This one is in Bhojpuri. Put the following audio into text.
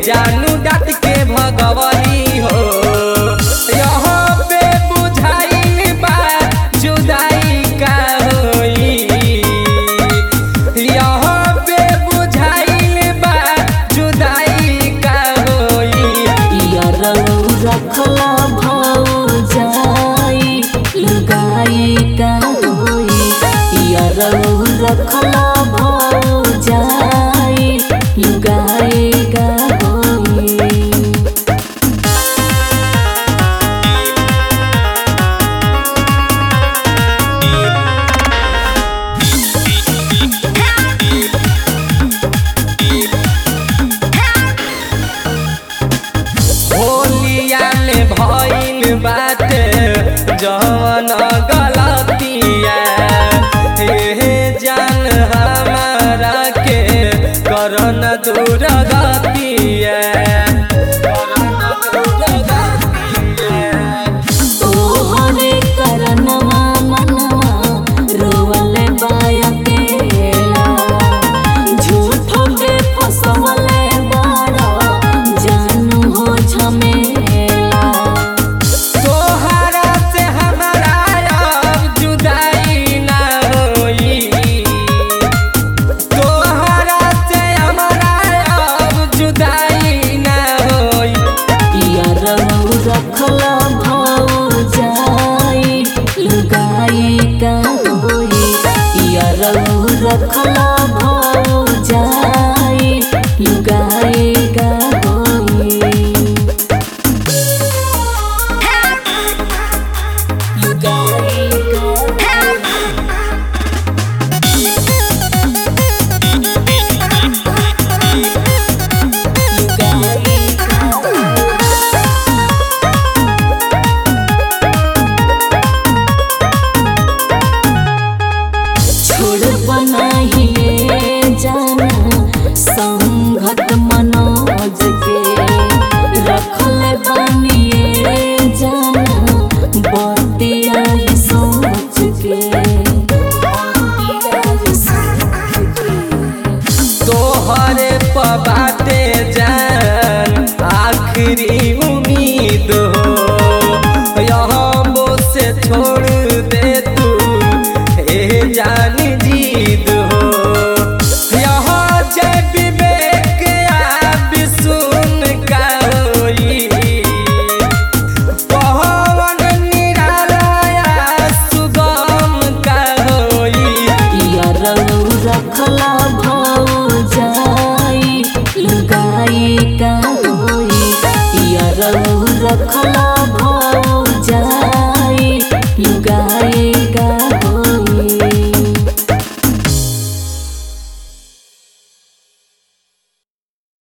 जानू डाट के भगवली हो। यहाँ पे बुझाइल बा जुदाई का होई, यहाँ पे बुझाइल बा जुदाई का होई। यारौ रखला भौजाई लुगाई का होई, यारौ रखला भौजाई लुगाई का होई। होलिया में भइल बाटे जवन गलतिया, हे जान हमारा के करन दूर गतिया। तोहरे करनवा मनवा रोवले बाया केला, झूठो के फसवले बाड़ा जानू हो झमेला। तोहरा से हमारा अब जुदाई ना होई, तोहरा से हमारा अब जुदाई ना होई। यारौ रखला भौजाई लुगाई का होई, यारौ रखला भौजाई लुगाई का होई। लुगाई का लुगाई का छोड़ बनाइए जाना संगत मनोज के, रखल बनिए जाना बतिया सोच के। तोहरे पबाते जान आखिरी उम्मीद हो, यहाँ वो से छोड़ दे तू हे जान जीद हो। यहाँ जय विवेक आप सुन का होई, पवन निराला सुगम का होई। यारौ रखला भौजाई लुगाई का होई, यारौ रखला